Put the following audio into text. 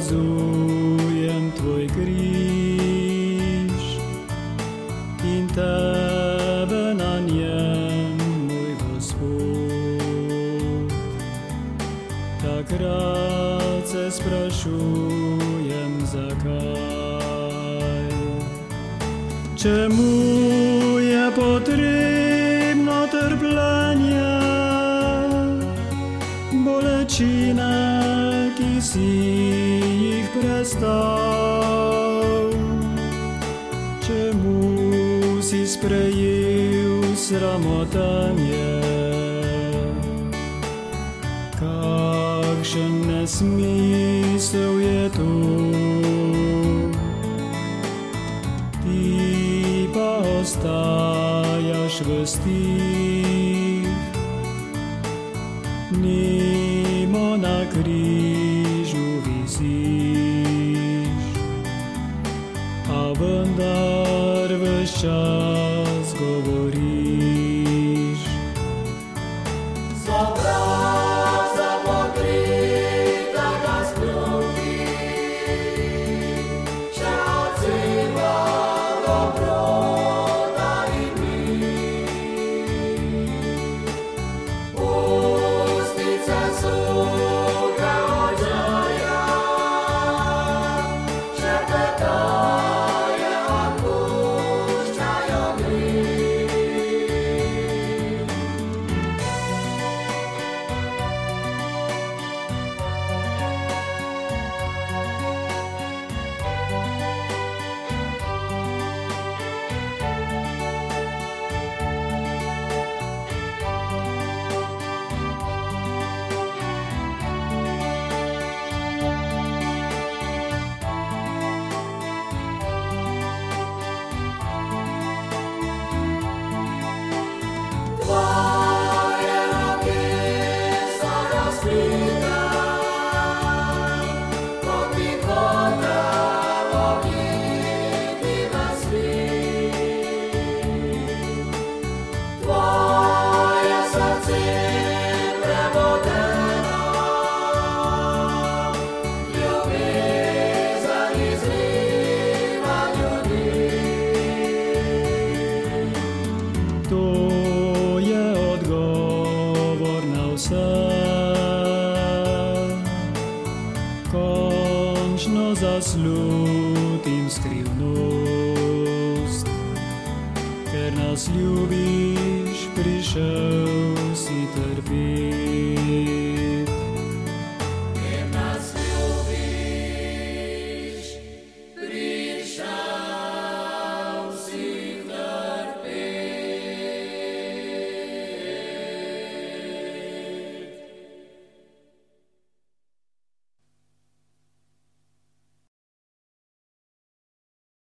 opazujem tvoj kríž in tebe na njem, môj Gospod. Takrat se sprašujem, zakaj. Čemu je potrebno trpljenje, bolečine, ki si jih prestal? Čemu si sprejel sramotanje? Kakšen nesmisel je to? Ti pa ostajaš v stih, nemo na križu visiš, a vendar ves čas govoriš. Končno zaslutim skrivnost, ker nas ljubiš, prišel si trpeti.